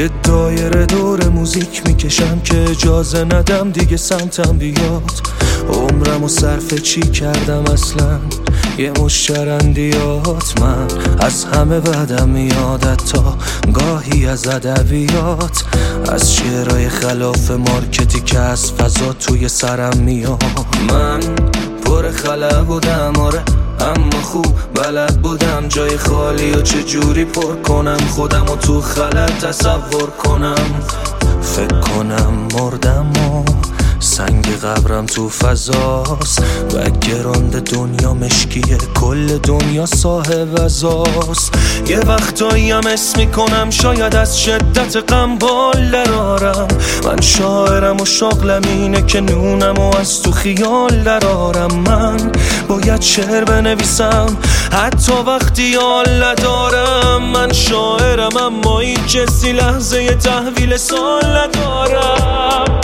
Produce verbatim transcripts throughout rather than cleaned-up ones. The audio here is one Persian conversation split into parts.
یه دایره دور موزیک میکشم که اجازه ندم دیگه سمتم بیاد. عمرمو صرف چی کردم اصلا؟ یه مش چرندیات. من از همه بدم میاد، تا گاهی از ادبیات، از شعرهای خلاف مارکتی که از فضا توی سرم میاد. من پر خلا بودم آره، اما خوب بلد بودم جای خالی و چجوری پر کنم خودم و تو خلط تصور کنم. فکر کنم مردم و سنگ قبرم تو فضاست، بک‌گراند دنیا مشکیه، کل دنیا صاحب ازاست. یه وقتایی هم اسم میکنم شاید از شدت غم بال درارم. من شاعرم و شغلم اینه که نونم و از تو خیال درارم. من باید شعر بنویسم حتی وقتی حال ندارم. من شاعرم اما این کسی لحظه ی تحویل سال ندارم.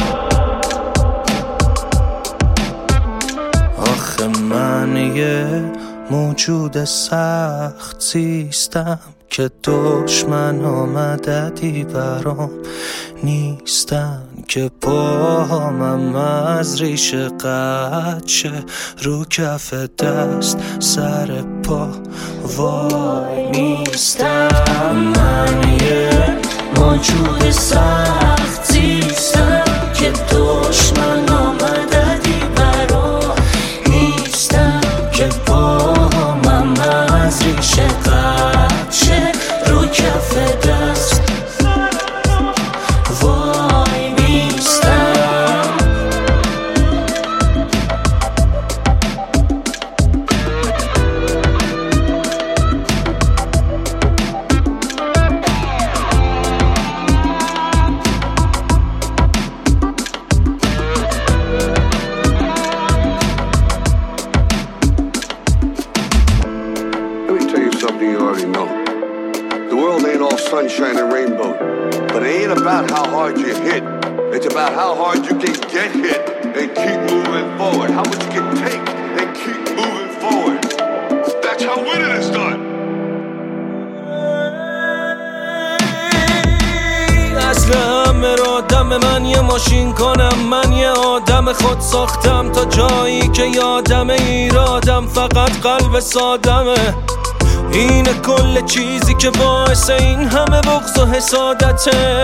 آخه من یه موجود سخت زیستم که دشمن آمددی برام نیستن، که پاهامم از ریشه قطع شه رو کف دست سر پا وای نیستم. من یه موجود سخت زیستم که دشمن آمددی برام نیستن، که پاهامم از ریشه قطع شه رو کف دست وای نیستم. Something you already know. The world ain't all sunshine and rainbow, but it ain't about how hard you hit. It's about how hard you can get hit and keep moving forward. How much you can take and keep moving forward. That's how winning is done. اصل همه را دم من یه ماشین کنم، من یه آدم خود ساختم تا جایی که یادم ایرادم فقط قلب سادمه. اینه کل چیزی که باعث این همه بغض و حسادته.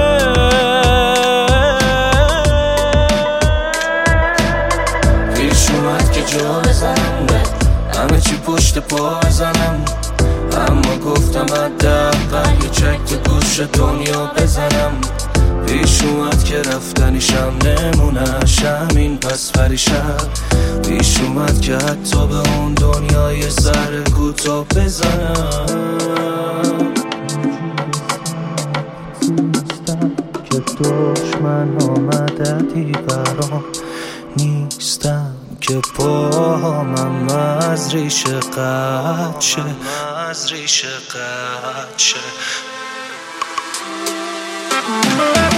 پیش اومد که جا بزنم به همه چی پشت پا بزنم، اما گفتم حداقل یه چک تو گوش دنیا بزنم. پیش اومد که رفتنیشم نمونش همین پس پریشم. پیش اومد که حتی به اون دنیای سر کوتا بزنم. که دشمن آمددی برام نیستم، که پاهامم از ریشه قطع شه از ریشه قطع شه.